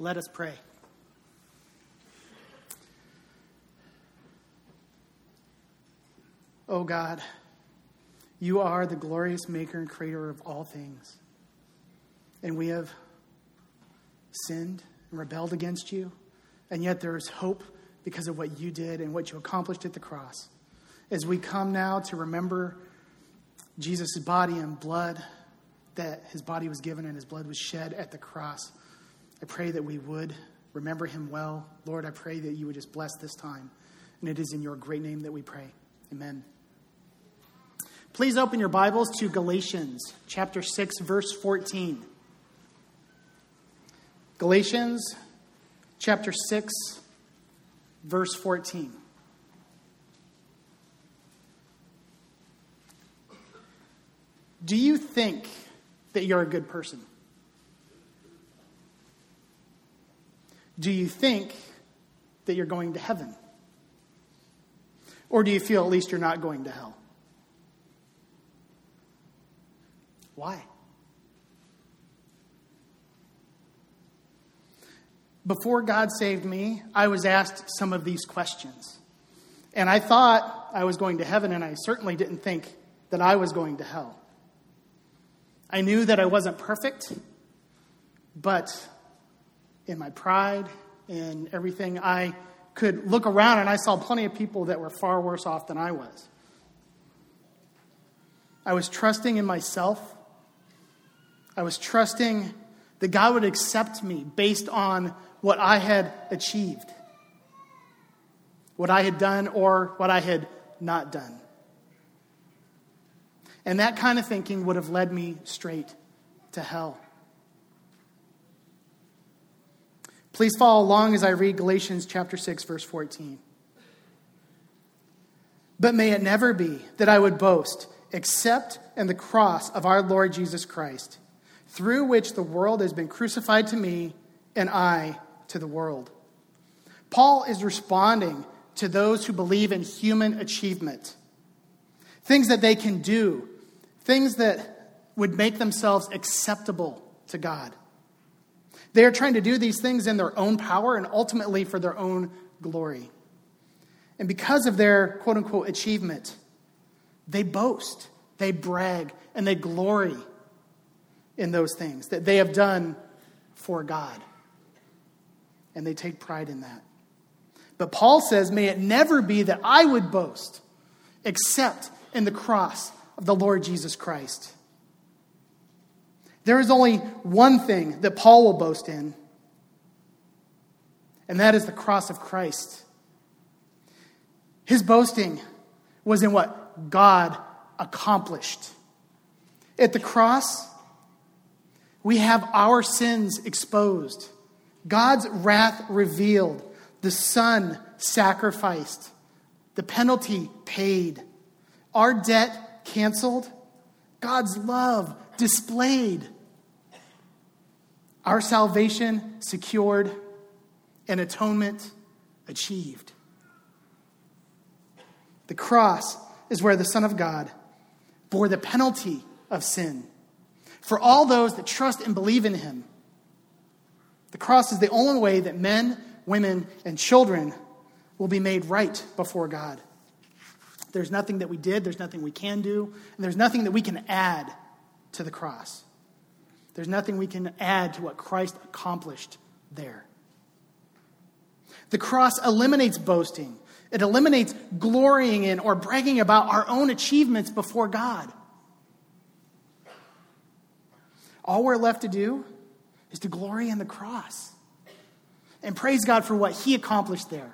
Let us pray. Oh God, you are the glorious maker and creator of all things. And we have sinned and rebelled against you. And yet there is hope because of what you did and what you accomplished at the cross. As we come now to remember Jesus' body and blood, that his body was given and his blood was shed at the cross, I pray that we would remember him well. Lord, I pray that you would just bless this time. And it is in your great name that we pray. Amen. Please open your Bibles to Galatians chapter 6, verse 14. Galatians chapter 6, verse 14. Do you think that you're a good person? Do you think that you're going to heaven? Or do you feel at least you're not going to hell? Why? Before God saved me, I was asked some of these questions. And I thought I was going to heaven, and I certainly didn't think that I was going to hell. I knew that I wasn't perfect, but in my pride and everything, I could look around and I saw plenty of people that were far worse off than I was. I was trusting in myself. I was trusting that God would accept me based on what I had achieved, what I had done or what I had not done. And that kind of thinking would have led me straight to hell. Please follow along as I read Galatians chapter 6, verse 14. But may it never be that I would boast except in the cross of our Lord Jesus Christ, through which the world has been crucified to me and I to the world. Paul is responding to those who believe in human achievement, things that they can do, things that would make themselves acceptable to God. They are trying to do these things in their own power and ultimately for their own glory. And because of their quote-unquote achievement, they boast, they brag, and they glory in those things that they have done for God. And they take pride in that. But Paul says, may it never be that I would boast except in the cross of the Lord Jesus Christ. There is only one thing that Paul will boast in, and that is the cross of Christ. His boasting was in what God accomplished. At the cross, we have our sins exposed, God's wrath revealed, the Son sacrificed, the penalty paid, our debt canceled, God's love displayed, our salvation secured, and atonement achieved. The cross is where the Son of God bore the penalty of sin for all those that trust and believe in him. The cross is the only way that men, women, and children will be made right before God. There's nothing that we did, there's nothing we can do, and there's nothing that we can add to the cross. There's nothing we can add to what Christ accomplished there. The cross eliminates boasting. It eliminates glorying in or bragging about our own achievements before God. All we're left to do is to glory in the cross and praise God for what he accomplished there.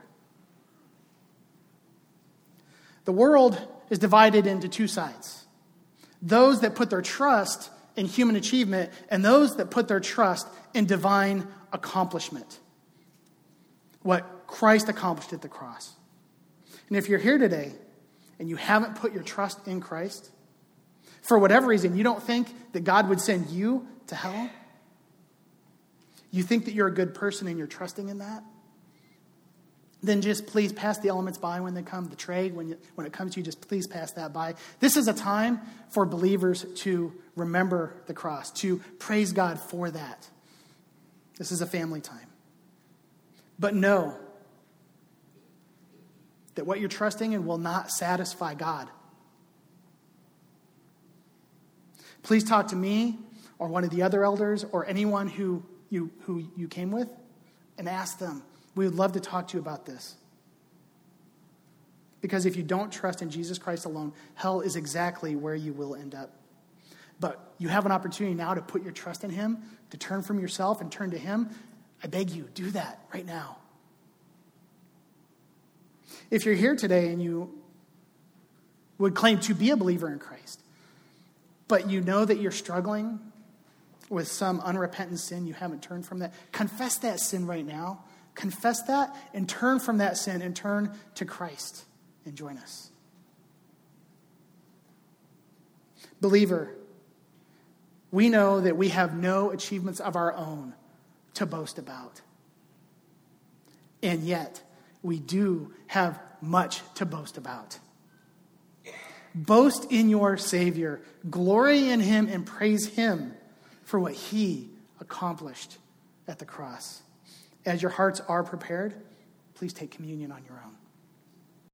The world is divided into two sides. Those that put their trust in human achievement and those that put their trust in divine accomplishment. What Christ accomplished at the cross. And if you're here today and you haven't put your trust in Christ, for whatever reason, you don't think that God would send you to hell, you think that you're a good person and you're trusting in that, then just please pass the elements by when they come. The tray, when it comes to you, just please pass that by. This is a time for believers to remember the cross, to praise God for that. This is a family time. But know that what you're trusting in will not satisfy God. Please talk to me or one of the other elders or anyone who you came with and ask them. We would love to talk to you about this. Because if you don't trust in Jesus Christ alone, hell is exactly where you will end up. But you have an opportunity now to put your trust in him, to turn from yourself and turn to him. I beg you, do that right now. If you're here today and you would claim to be a believer in Christ, but you know that you're struggling with some unrepentant sin, you haven't turned from that, confess that sin right now. Confess that and turn from that sin and turn to Christ and join us. Believer, we know that we have no achievements of our own to boast about. And yet, we do have much to boast about. Boast in your Savior. Glory in him and praise him for what he accomplished at the cross. As your hearts are prepared, please take communion on your own.